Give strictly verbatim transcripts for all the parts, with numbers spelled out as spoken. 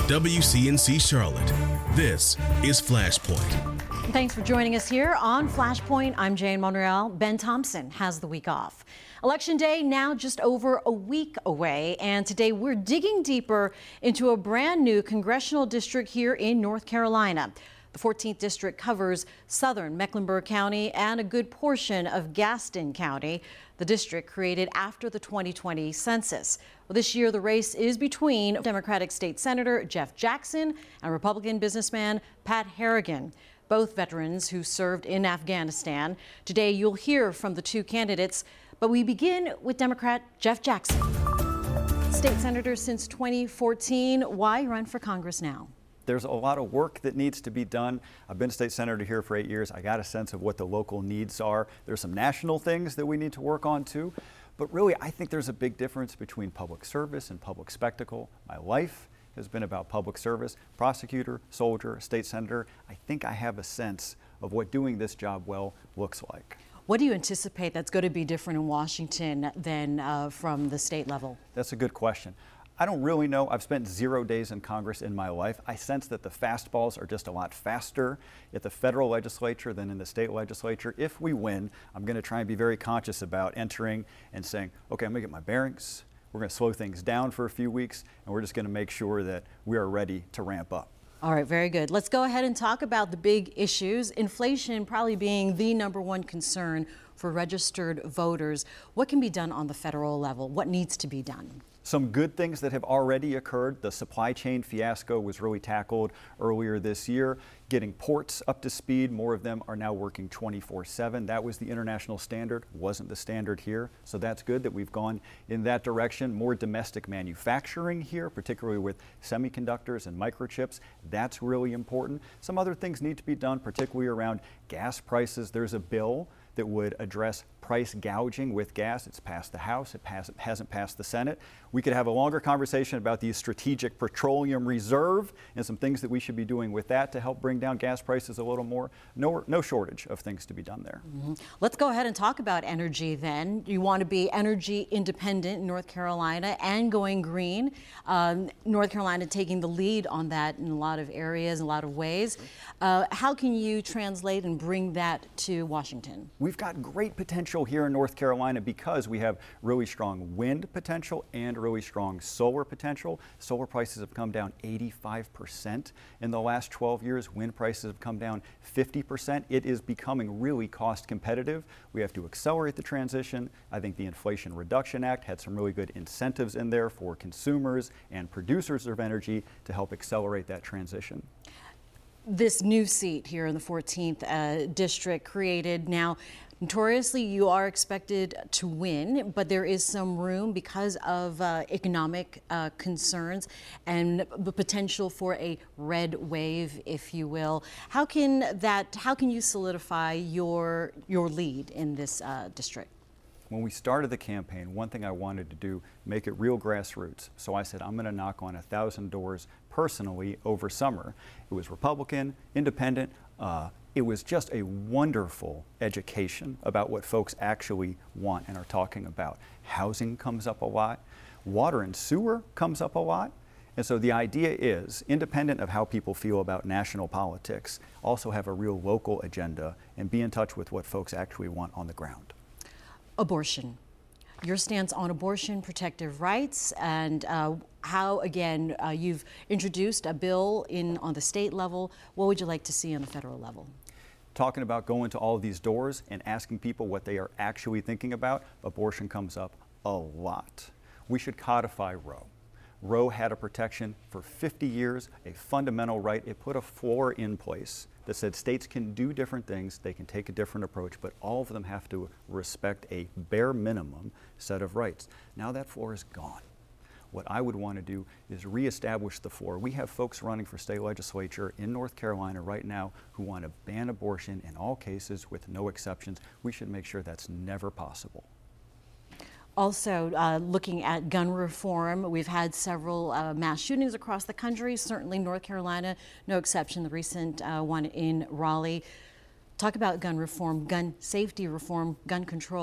W C N C Charlotte, this is Flashpoint. Thanks for joining us here on Flashpoint. I'm Jane Monreal. Ben Thompson has the week off. Election day now just over a week away, and today we're digging deeper into a brand new congressional district here in North Carolina. The fourteenth district covers southern Mecklenburg County and a good portion of Gaston County, the district created after the twenty twenty census. Well, this year the race is between Democratic State Senator Jeff Jackson and Republican businessman Pat Harrigan, both veterans who served in Afghanistan. Today you'll hear from the two candidates, but we begin with Democrat Jeff Jackson. State senator since twenty fourteen. Why run for Congress now? There's a lot of work that needs to be done. I've been state senator here for eight years. I got a sense of what the local needs are. There's some national things that we need to work on too. But really, I think there's a big difference between public service and public spectacle. My life has been about public service. Prosecutor, soldier, state senator. I think I have a sense of what doing this job well looks like. What do you anticipate that's going to be different in Washington than uh, from the state level? That's a good question. I don't really know. I've spent zero days in Congress in my life. I sense that the fastballs are just a lot faster at the federal legislature than in the state legislature. If we win, I'm going to try and be very conscious about entering and saying, okay, I'm going to get my bearings. We're going to slow things down for a few weeks, and we're just going to make sure that we are ready to ramp up. All right, very good. Let's go ahead and talk about the big issues. Inflation probably being the number one concern for registered voters. What can be done on the federal level? What needs to be done? Some good things that have already occurred. The supply chain fiasco was really tackled earlier this year. Getting ports up to speed, more of them are now working twenty-four seven. That was the international standard, wasn't the standard here. So that's good that we've gone in that direction. More domestic manufacturing here, particularly with semiconductors and microchips. That's really important. Some other things need to be done, particularly around gas prices. There's a bill that would address price gouging with gas. It's passed the House, it pass, hasn't passed the Senate. We could have a longer conversation about the Strategic Petroleum Reserve and some things that we should be doing with that to help bring down gas prices a little more. No, no shortage of things to be done there. Mm-hmm. Let's go ahead and talk about energy then. You want to be energy independent in North Carolina and going green. Um, North Carolina taking the lead on that in a lot of areas, in a lot of ways. Uh, how can you translate and bring that to Washington? We've got great potential here in North Carolina because we have really strong wind potential and really strong solar potential. Solar prices have come down eighty-five percent in the last twelve years. Wind prices have come down fifty percent. It is becoming really cost competitive. We have to accelerate the transition. I think the Inflation Reduction Act had some really good incentives in there for consumers and producers of energy to help accelerate that transition. This new seat here in the fourteenth uh, district created now. Notoriously, you are expected to win, but there is some room because of uh, economic uh, concerns and the potential for a red wave, if you will. How can that? How can you solidify your your lead in this uh, district? When we started the campaign, one thing I wanted to do, make it real grassroots. So I said, I'm going to knock on a thousand doors personally over summer. It was Republican, independent. Uh, it was just a wonderful education about what folks actually want and are talking about. Housing comes up a lot. Water and sewer comes up a lot. And so the idea is, independent of how people feel about national politics, also have a real local agenda and be in touch with what folks actually want on the ground. Abortion. Your stance on abortion, protective rights, and uh, how, again, uh, you've introduced a bill in on the state level. What would you like to see on the federal level? Talking about going to all of these doors and asking people what they are actually thinking about, abortion comes up a lot. We should codify Roe. Roe had a protection for fifty years, a fundamental right. It put a floor in place that said states can do different things, they can take a different approach, but all of them have to respect a bare minimum set of rights. Now that floor is gone. What I would want to do is reestablish the floor. We have folks running for state legislature in North Carolina right now who want to ban abortion in all cases with no exceptions. We should make sure that's never possible. Also, uh, looking at gun reform, we've had several uh, mass shootings across the country, certainly North Carolina, no exception, the recent uh, one in Raleigh. Talk about gun reform, gun safety reform, gun control.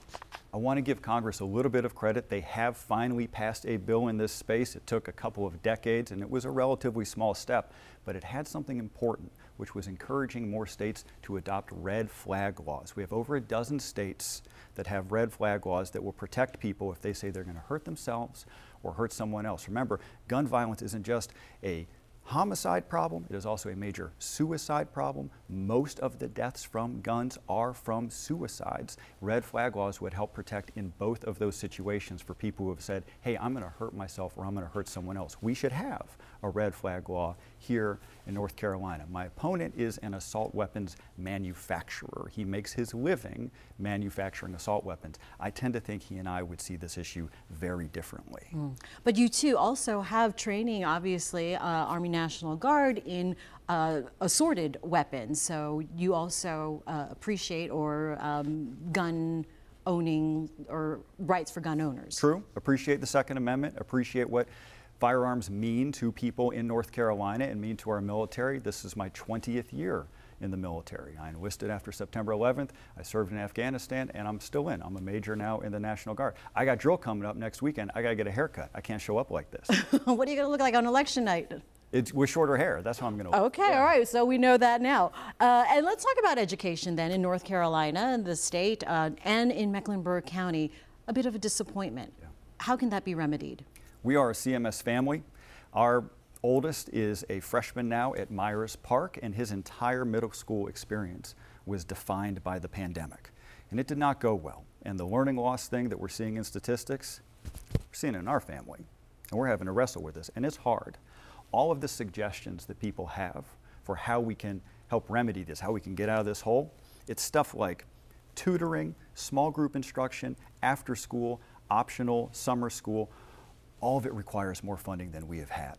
I want to give Congress a little bit of credit. They have finally passed a bill in this space. It took a couple of decades, and it was a relatively small step, but it had something important, which was encouraging more states to adopt red flag laws. We have over a dozen states that have red flag laws that will protect people if they say they're going to hurt themselves or hurt someone else. Remember, gun violence isn't just a homicide problem, it is also a major suicide problem. Most of the deaths from guns are from suicides. Red flag laws would help protect in both of those situations for people who have said, hey, I'm going to hurt myself or I'm going to hurt someone else. We should have a red flag law here in North Carolina. My opponent is an assault weapons manufacturer. He makes his living manufacturing assault weapons. I tend to think he and I would see this issue very differently. Mm. But you too also have training, obviously, uh, Army National Guard in uh, assorted weapons. So you also uh, appreciate or um, gun owning or rights for gun owners. True. Appreciate the Second Amendment. Appreciate what firearms mean to people in North Carolina and mean to our military. This is my twentieth year in the military. I enlisted after September eleventh. I served in Afghanistan, and I'm still in. I'm a major now in the National Guard. I got drill coming up next weekend. I got to get a haircut. I can't show up like this. What are you going to look like on election night? It's with shorter hair. That's how I'm going to look. Okay, yeah. All right. So we know that now. Uh, and let's talk about education then in North Carolina, the state, uh, and in Mecklenburg County. A bit of a disappointment. Yeah. How can that be remedied? We are a C M S family. Our oldest is a freshman now at Myers Park, and his entire middle school experience was defined by the pandemic. And it did not go well. And the learning loss thing that we're seeing in statistics, we're seeing it in our family. And we're having to wrestle with this, and it's hard. All of the suggestions that people have for how we can help remedy this, how we can get out of this hole, it's stuff like tutoring, small group instruction, after school, optional summer school. All of it requires more funding than we have had.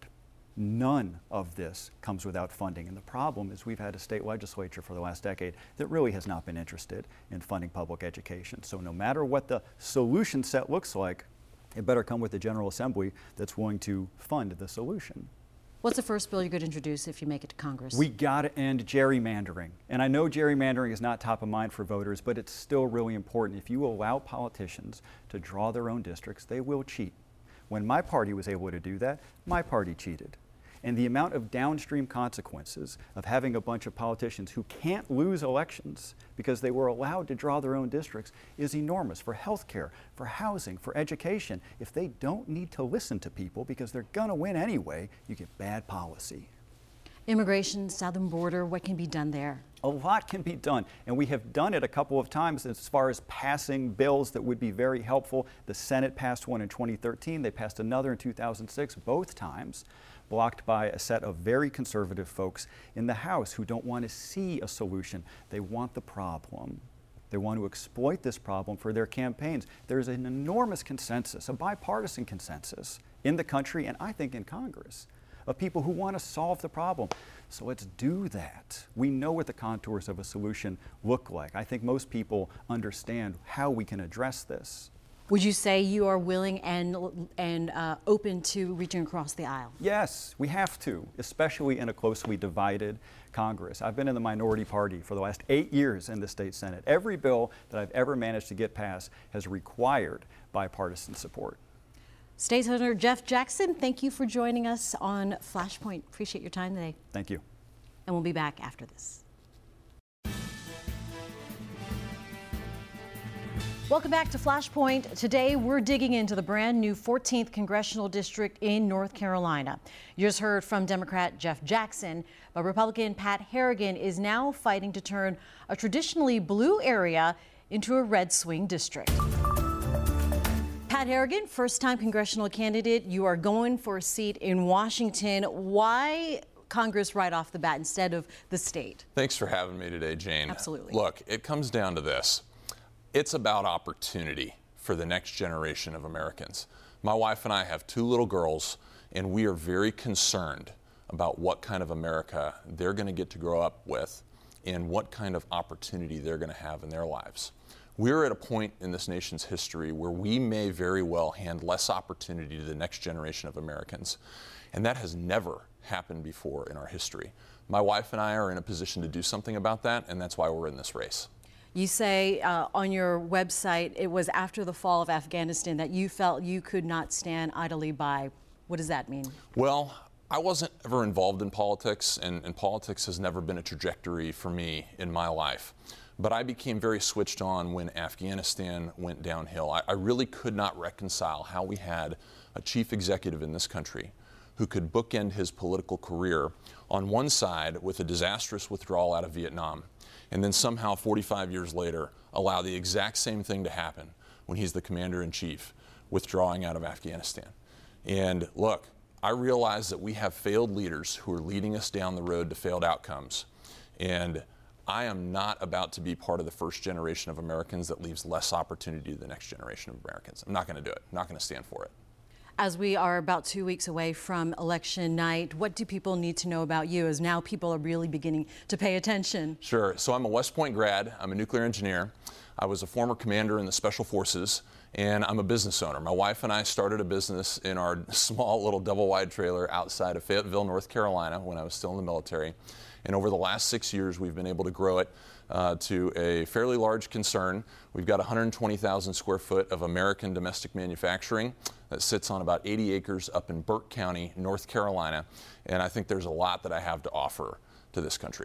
None of this comes without funding. And the problem is we've had a state legislature for the last decade that really has not been interested in funding public education. So no matter what the solution set looks like, it better come with the General Assembly that's willing to fund the solution. What's the first bill you could introduce if you make it to Congress? We got to end gerrymandering. And I know gerrymandering is not top of mind for voters, but it's still really important. If you allow politicians to draw their own districts, they will cheat. When my party was able to do that, my party cheated. And the amount of downstream consequences of having a bunch of politicians who can't lose elections because they were allowed to draw their own districts is enormous for health care, for housing, for education. If they don't need to listen to people because they're going to win anyway, you get bad policy. Immigration, southern border, what can be done there? A lot can be done, and we have done it a couple of times as far as passing bills that would be very helpful. The Senate passed one in twenty thirteen. They passed another in two thousand six, both times blocked by a set of very conservative folks in the House who don't want to see a solution. They want the problem. They want to exploit this problem for their campaigns. There's an enormous consensus, a bipartisan consensus in the country, and I think in Congress, of people who want to solve the problem. So let's do that. We know what the contours of a solution look like. I think most people understand how we can address this. Would you say you are willing and, and uh, open to reaching across the aisle? Yes, we have to, especially in a closely divided Congress. I've been in the minority party for the last eight years in the state Senate. Every bill that I've ever managed to get passed has required bipartisan support. State Senator Jeff Jackson, thank you for joining us on Flashpoint. Appreciate your time today. Thank you. And we'll be back after this. Welcome back to Flashpoint. Today, we're digging into the brand new fourteenth Congressional District in North Carolina. You just heard from Democrat Jeff Jackson, but Republican Pat Harrigan is now fighting to turn a traditionally blue area into a red swing district. Pat Harrigan, first-time congressional candidate. You are going for a seat in Washington. Why Congress right off the bat instead of the state? Thanks for having me today, Jane. Absolutely. Look, it comes down to this. It's about opportunity for the next generation of Americans. My wife and I have two little girls, and we are very concerned about what kind of America they're going to get to grow up with and what kind of opportunity they're going to have in their lives. We're at a point in this nation's history where we may very well hand less opportunity to the next generation of Americans, and that has never happened before in our history. My wife and I are in a position to do something about that, and that's why we're in this race. You say uh, on your website it was after the fall of Afghanistan that you felt you could not stand idly by. What does that mean? Well, I wasn't ever involved in politics, and, and politics has never been a trajectory for me in my life. But I became very switched on when Afghanistan went downhill. I, I really could not reconcile how we had a chief executive in this country who could bookend his political career on one side with a disastrous withdrawal out of Vietnam, and then somehow forty-five years later allow the exact same thing to happen when he's the commander-in-chief withdrawing out of Afghanistan. And look, I realize that we have failed leaders who are leading us down the road to failed outcomes. And I am not about to be part of the first generation of Americans that leaves less opportunity to the next generation of Americans. I'm not going to do it. I'm not going to stand for it. As we are about two weeks away from election night, what do people need to know about you as now people are really beginning to pay attention? Sure. So I'm a West Point grad. I'm a nuclear engineer. I was a former commander in the Special Forces, and I'm a business owner. My wife and I started a business in our small little double-wide trailer outside of Fayetteville, North Carolina, when I was still in the military. And over the last six years, we've been able to grow it uh, to a fairly large concern. We've got one hundred twenty thousand square foot of American domestic manufacturing that sits on about eighty acres up in Burke County, North Carolina. And I think there's a lot that I have to offer to this country.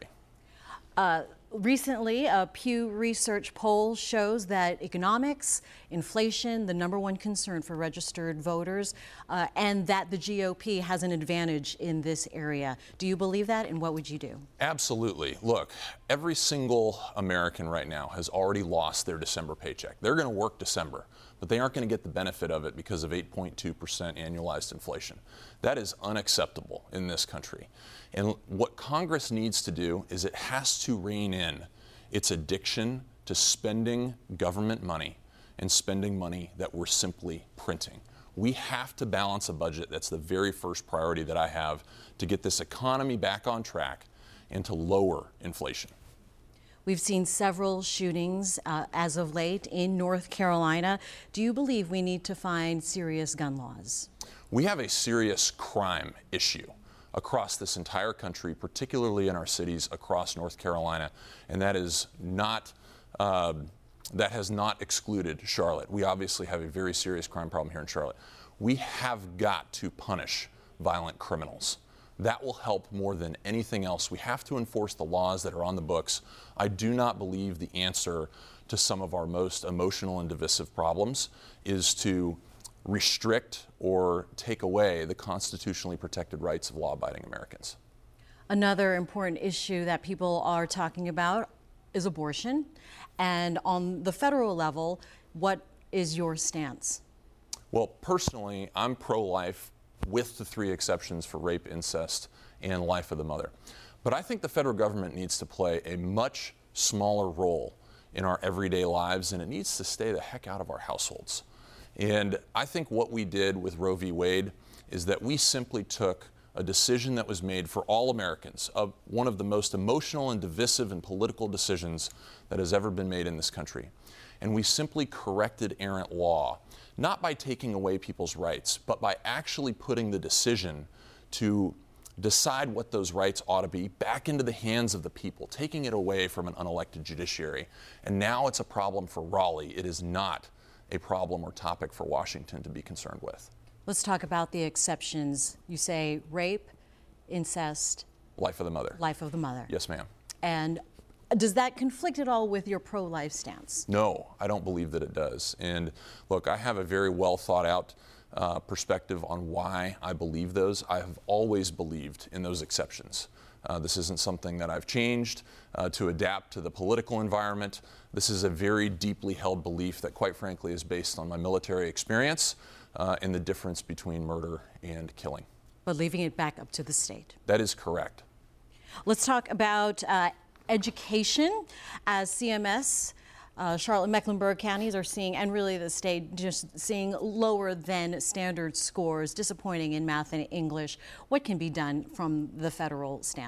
Uh, recently, a Pew Research poll shows that economics, inflation, the number one concern for registered voters, uh, and that the G O P has an advantage in this area. Do you believe that, and what would you do? Absolutely. Look, every single American right now has already lost their December paycheck. They're going to work December, but they aren't going to get the benefit of it because of eight point two percent annualized inflation. That is unacceptable in this country. And what Congress needs to do is it has to rein in its addiction to spending government money and spending money that we're simply printing. We have to balance a budget. That's the very first priority that I have to get this economy back on track and to lower inflation. We've seen several shootings uh, as of late in North Carolina. Do you believe we need to find serious gun laws? We have a serious crime issue across this entire country, particularly in our cities across North Carolina, and that is not uh, that has not excluded Charlotte. We obviously have a very serious crime problem here in Charlotte. We have got to punish violent criminals. That will help more than anything else. We have to enforce the laws that are on the books. I do not believe the answer to some of our most emotional and divisive problems is to restrict or take away the constitutionally protected rights of law-abiding Americans. Another important issue that people are talking about is abortion. And on the federal level, what is your stance? Well, personally, I'm pro-life with the three exceptions for rape, incest, and life of the mother. But I think the federal government needs to play a much smaller role in our everyday lives, and it needs to stay the heck out of our households. And I think what we did with Roe v. Wade is that we simply took a decision that was made for all Americans, of one of the most emotional and divisive and political decisions that has ever been made in this country. And we simply corrected errant law, not by taking away people's rights, but by actually putting the decision to decide what those rights ought to be back into the hands of the people, taking it away from an unelected judiciary. And now it's a problem for Raleigh. It is not a problem or topic for Washington to be concerned with. Let's talk about the exceptions. You say rape, incest, life of the mother. Life of the mother. Yes, ma'am. And does that conflict at all with your pro-life stance? No, I don't believe that it does. And look, I have a very well thought out uh, perspective on why I believe those. I have always believed in those exceptions. Uh, this isn't something that I've changed uh, to adapt to the political environment. This is a very deeply held belief that, quite frankly, is based on my military experience uh, and the difference between murder and killing. But leaving it back up to the state. That is correct. Let's talk about uh, education. As C M S, uh, Charlotte Mecklenburg counties are seeing, and really the state, just seeing lower than standard scores, disappointing in math and English. What can be done from the federal stance?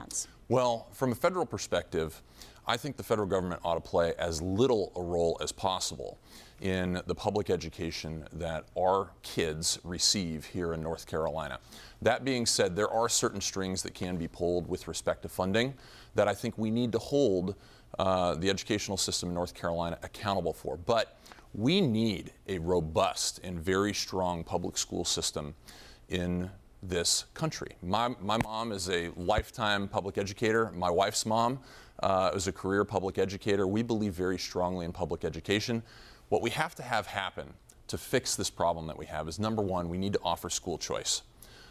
Well, from a federal perspective, I think the federal government ought to play as little a role as possible in the public education that our kids receive here in North Carolina. That being said, there are certain strings that can be pulled with respect to funding that I think we need to hold uh, the educational system in North Carolina accountable for. But we need a robust and very strong public school system in this country. My, my mom is a lifetime public educator. My wife's mom uh, is a career public educator. We believe very strongly in public education. What we have to have happen to fix this problem that we have is, number one, we need to offer school choice,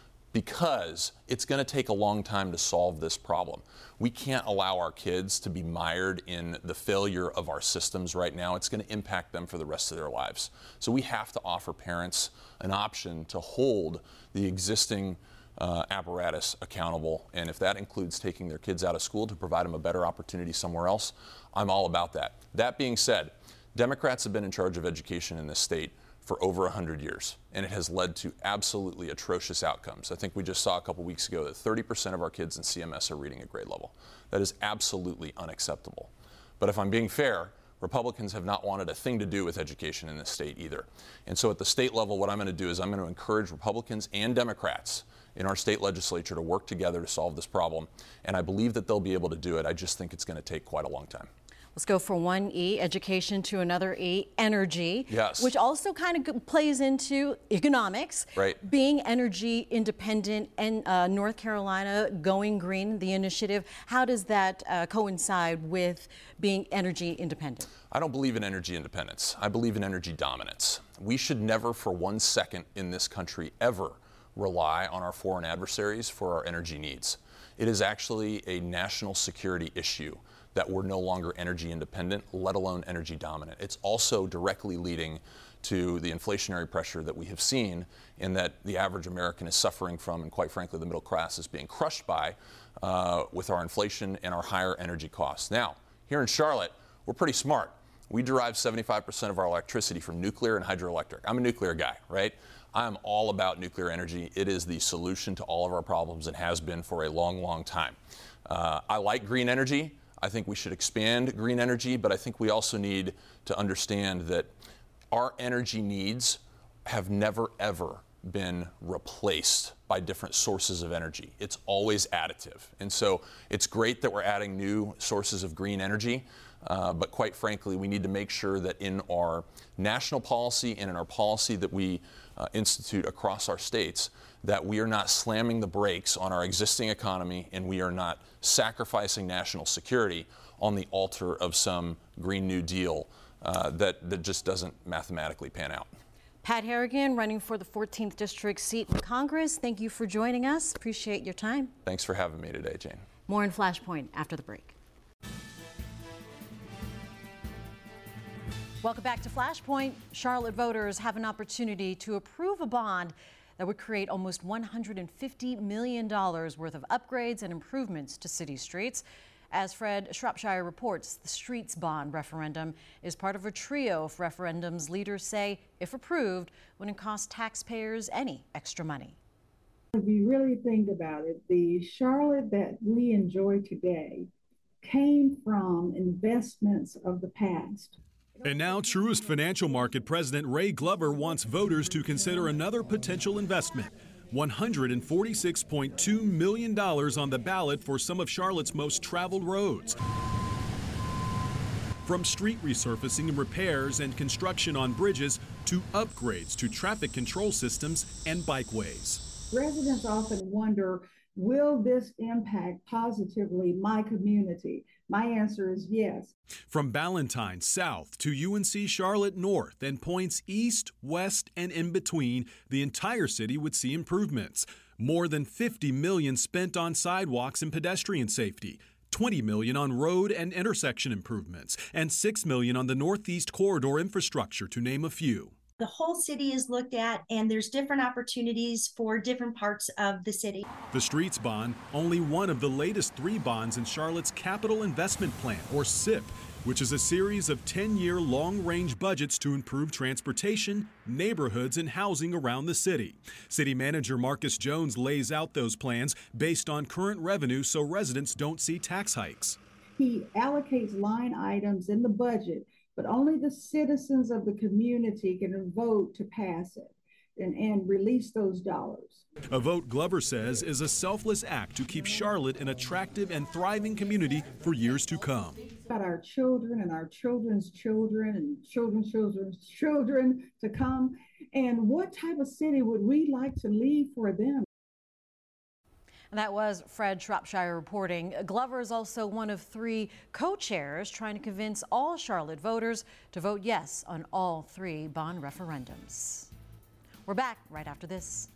because it's going to take a long time to solve this problem. We can't allow our kids to be mired in the failure of our systems right now. It's going to impact them for the rest of their lives. So we have to offer parents an option to hold the existing uh, apparatus accountable. And if that includes taking their kids out of school to provide them a better opportunity somewhere else, I'm all about that. That being said, Democrats have been in charge of education in this state for over one hundred years, and it has led to absolutely atrocious outcomes. I think we just saw a couple weeks ago that thirty percent of our kids in C M S are reading at grade level. That is absolutely unacceptable. But if I'm being fair, Republicans have not wanted a thing to do with education in this state either. And so at the state level, what I'm going to do is I'm going to encourage Republicans and Democrats in our state legislature to work together to solve this problem. And I believe that they'll be able to do it. I just think it's going to take quite a long time. Let's go from one E, education, to another E, energy. Yes. Which also kind of plays into economics. Right. Being energy independent and uh, North Carolina going green, the initiative, how does that uh, coincide with being energy independent? I don't believe in energy independence. I believe in energy dominance. We should never for one second in this country ever rely on our foreign adversaries for our energy needs. It is actually a national security issue that we're no longer energy independent, let alone energy dominant. It's also directly leading to the inflationary pressure that we have seen, in that the average American is suffering from, and quite frankly, the middle class is being crushed by uh, with our inflation and our higher energy costs. Now, here in Charlotte, we're pretty smart. We derive seventy-five percent of our electricity from nuclear and hydroelectric. I'm a nuclear guy, right? I'm all about nuclear energy. It is the solution to all of our problems and has been for a long, long time. Uh, I like green energy. I think we should expand green energy, but I think we also need to understand that our energy needs have never, ever been replaced by different sources of energy. It's always additive. And so it's great that we're adding new sources of green energy, uh, but quite frankly, we need to make sure that in our national policy and in our policy that we uh, institute across our states, that we are not slamming the brakes on our existing economy, and we are not sacrificing national security on the altar of some Green New Deal uh, that, that just doesn't mathematically pan out. Pat Harrigan, running for the fourteenth District seat in Congress. Thank you for joining us. Appreciate your time. Thanks for having me today, Jane. More in Flashpoint after the break. Welcome back to Flashpoint. Charlotte voters have an opportunity to approve a bond that would create almost one hundred fifty million dollars worth of upgrades and improvements to city streets. As Fred Shropshire reports, the Streets Bond referendum is part of a trio of referendums leaders say, if approved, wouldn't cost taxpayers any extra money. If you really think about it, the Charlotte that we enjoy today came from investments of the past. And now Truist Financial Market President Ray Glover wants voters to consider another potential investment. one hundred forty-six point two million dollars on the ballot for some of Charlotte's most traveled roads. From street resurfacing and repairs and construction on bridges to upgrades to traffic control systems and bikeways. Residents often wonder, will this impact positively my community? My answer is yes. From Ballantyne South to U N C Charlotte North and points east, west, and in between, the entire city would see improvements. More than fifty million dollars spent on sidewalks and pedestrian safety, twenty million dollars on road and intersection improvements, and six million dollars on the Northeast Corridor infrastructure, to name a few. The whole city is looked at, and there's different opportunities for different parts of the city. The Streets Bond, only one of the latest three bonds in Charlotte's Capital Investment Plan, or C I P, which is a series of ten-year long-range budgets to improve transportation, neighborhoods, and housing around the city. City Manager Marcus Jones lays out those plans based on current revenue so residents don't see tax hikes. He allocates line items in the budget, but only the citizens of the community can vote to pass it and, and release those dollars. A vote, Glover says, is a selfless act to keep Charlotte an attractive and thriving community for years to come. About our children and our children's children and children's children's children to come, and what type of city would we like to leave for them? And that was Fred Shropshire reporting. Glover is also one of three co-chairs trying to convince all Charlotte voters to vote yes on all three bond referendums. We're back right after this.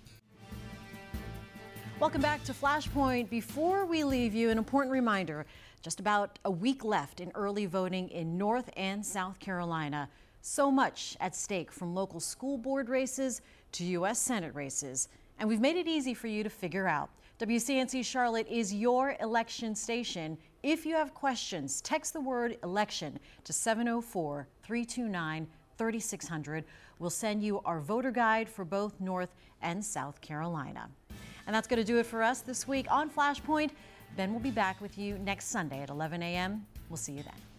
Welcome back to Flashpoint. Before we leave you, an important reminder, just about a week left in early voting in North and South Carolina. So much at stake, from local school board races to U S Senate races. And we've made it easy for you to figure out. W C N C Charlotte is your election station. If you have questions, text the word election to seven oh four, three two nine, three six zero zero. We'll send you our voter guide for both North and South Carolina. And that's going to do it for us this week on Flashpoint. Ben will be back with you next Sunday at eleven a m We'll see you then.